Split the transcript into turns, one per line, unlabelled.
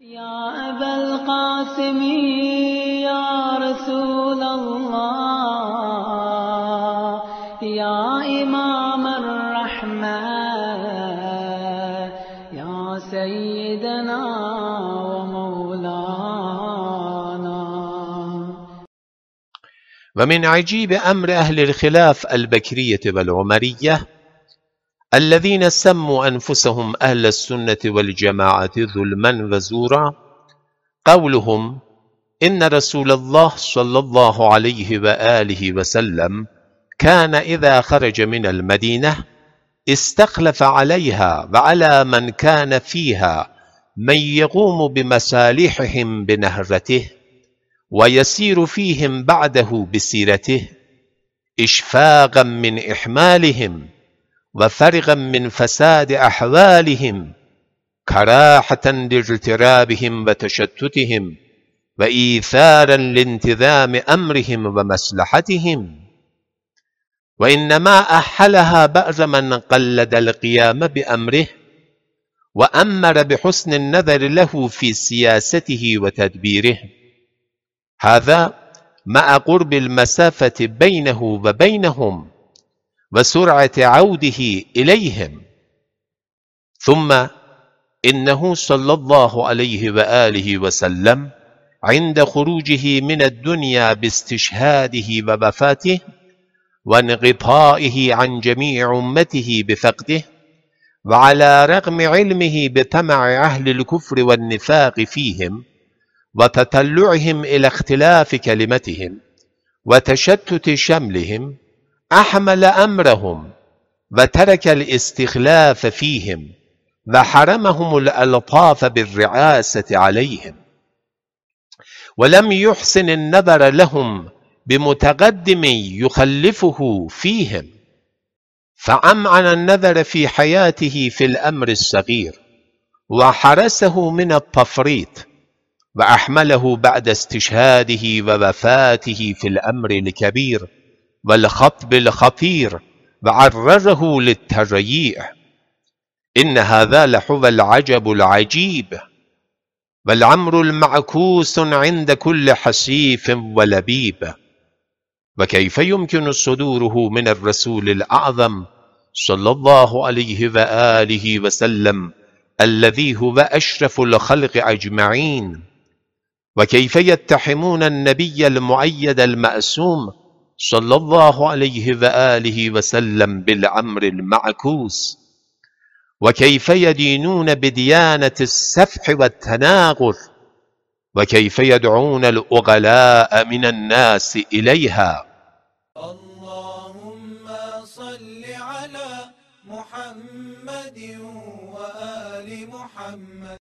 يا أبا القاسم يا رسول الله يا إمام الرحمة يا سيدنا ومولانا.
ومن عجيب أمر أهل الخلاف البكرية والعمرية الذين سموا أنفسهم أهل السنة والجماعة ظلما وزورا قولهم إن رسول الله صلى الله عليه وآله وسلم كان إذا خرج من المدينة استخلف عليها وعلى من كان فيها من يقوم بمصالحهم بنهرته ويسير فيهم بعده بسيرته إشفاقا من إحمالهم وفرغا من فساد أحوالهم كراحة لاغترابهم وتشتتهم وإيثارا لانتظام أمرهم ومصلحتهم، وإنما أحلها بعض من قلد القيام بأمره وأمر بحسن النظر له في سياسته وتدبيره، هذا مع قرب المسافة بينه وبينهم وسرعة عوده إليهم. ثم إنه صلى الله عليه وآله وسلم عند خروجه من الدنيا باستشهاده ووفاته وانقطاعه عن جميع أمته بفقده، وعلى رغم علمه بطمع أهل الكفر والنفاق فيهم وتطلعهم إلى اختلاف كلمتهم وتشتت شملهم، أحمل أمرهم وترك الاستخلاف فيهم وحرمهم الألطاف بالرعاسة عليهم، ولم يحسن النظر لهم بمتقدم يخلفه فيهم، فأمعن النظر في حياته في الأمر الصغير وحرسه من التفريط، وأحمله بعد استشهاده ووفاته في الأمر الكبير والخطب الخطير وعرضه للتضييع. إن هذا لهو العجب العجيب والأمر المعكوس عند كل حسيف ولبيب. وكيف يمكن صدوره من الرسول الأعظم صلى الله عليه وآله وسلم الذي هو أشرف الخلق أجمعين؟ وكيف يتحمون النبي المؤيد المأسوم صلى الله عليه وآله وسلم بالأمر المعكوس؟ وكيف يدينون بديانة السفح والتناغر؟ وكيف يدعون الأغلاء من الناس إليها؟
اللهم صل على محمد وآل محمد.